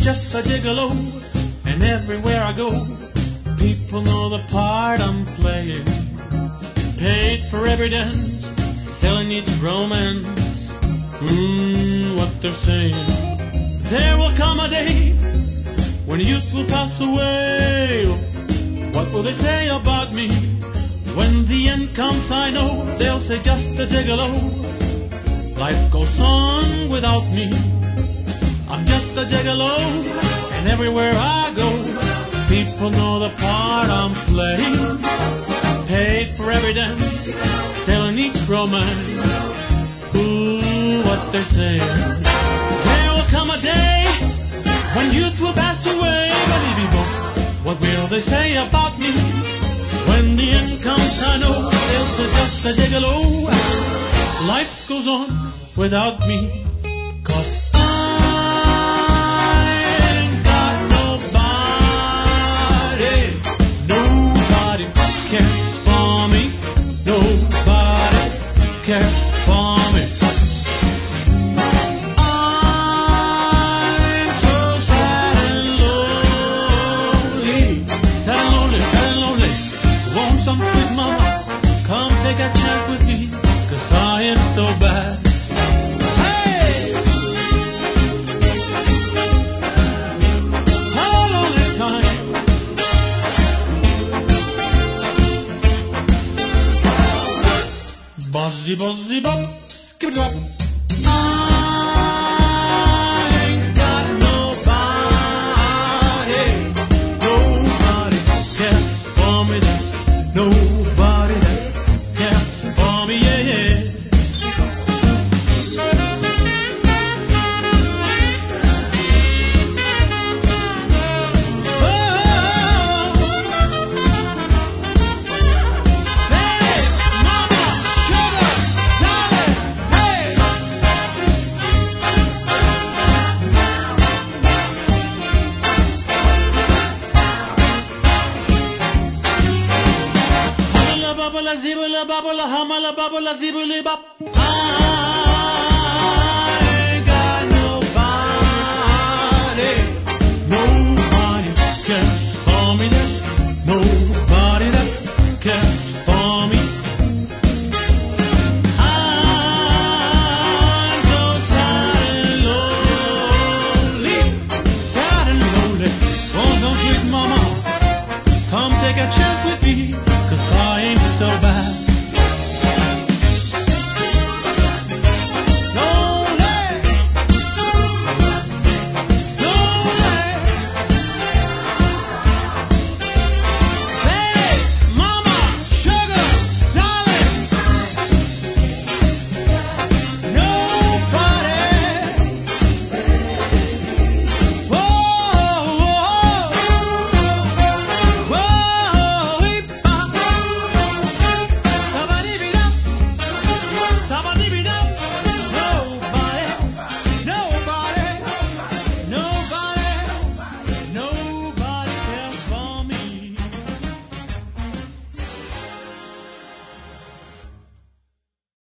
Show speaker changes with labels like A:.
A: just a gigolo, and everywhere I go, people know the part I'm playing. Paid for every dance, selling each romance. What they're saying. There will come a day when youth will pass away. What will they say about me? When the end comes, I know they'll say just a gigolo. Life goes on without me. I'm just a gigolo, and everywhere I go, people know the part I'm playing. Paid for every dance, selling each romance. What they're saying. There will come a day when youth will pass away. What will they say about me? When the end comes, I know they'll say just a gigolo. Life goes on without me. 'Cause I ain't got nobody. Nobody cares for me. Nobody cares for me. I'm so sad and lonely. Sad and lonely, sad and lonely. Want some sweet mama? Come take a chance with me. 'Cause I am so bad. Buzzy, buzzy, bop, skip it up. I ain't got nobody. Nobody cares for me. There's nobody that cares for me, yeah, yeah. Zibula babula hamala babula zibuli bap.